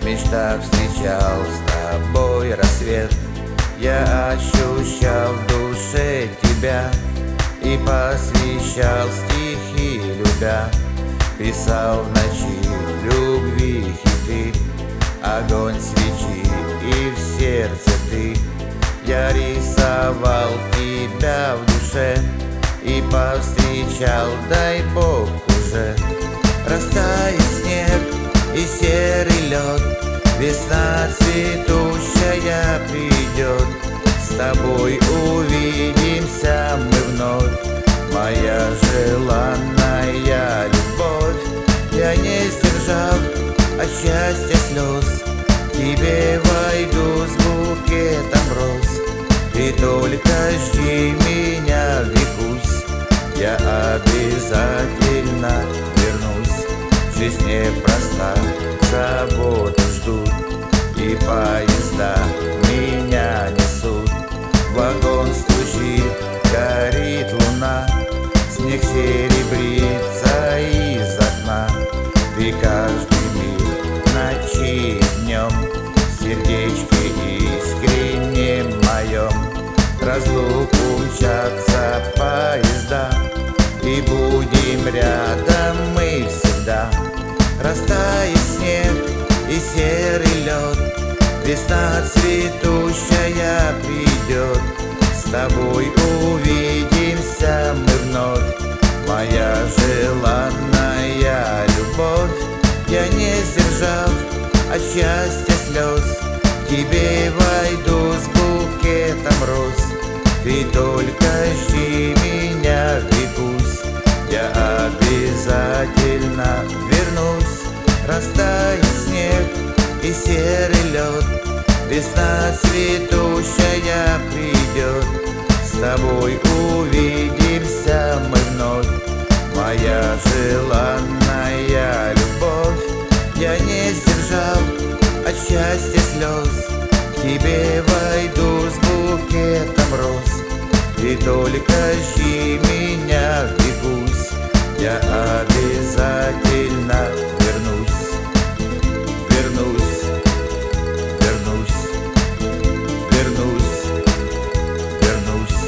В мечтах встречал с тобой рассвет. Я ощущал в душе тебя и посвящал стихи любя. Писал в ночи любви хиты, огонь свечи и в сердце ты. Я рисовал тебя в душе и повстречал, дай Бог, уже. Растает снег и серый лед, весна цветущая придет. С тобой увидимся мы вновь, моя желанная любовь. Я не сдержал от счастья слез, к тебе войду с букетом роз. Ты только жди меня, Викусь, я обязательно вернусь. Жизнь непроста, заботы ждут, и поезда меня несут. Вагон стучит, горит луна, снег серебрится из окна. Ты каждый миг ночи и днем в сердечке искренне моем. Разлуку мчатся поезда, и будем рядом мы всегда. Растает снег и серый лед, весна цветущая придет. С тобой увидимся мы вновь, моя желанная любовь. Я не сдержал от счастья слез, к тебе войду с букетом роз. Ты только жди меня, Викусь, я обязательно вернусь. Растает снег и серый лед, весна цветущая придет. С тобой увидимся мы вновь, моя желанная любовь. Я не сдержал от счастья слез, к тебе войду с букетом роз. Ты только жди меня, Викусь, я обязательно вернусь. Вернусь, вернусь, вернусь, вернусь.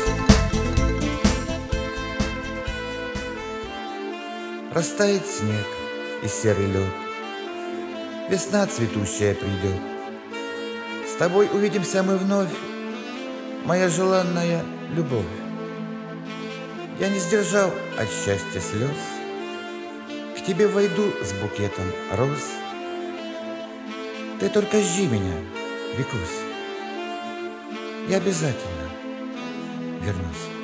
Растает снег и серый лед, весна цветущая придет. С тобой увидимся мы вновь, моя желанная любовь. Я не сдержал от счастья слез, к тебе войду с букетом роз. Ты только жди меня, Викусь, я обязательно вернусь.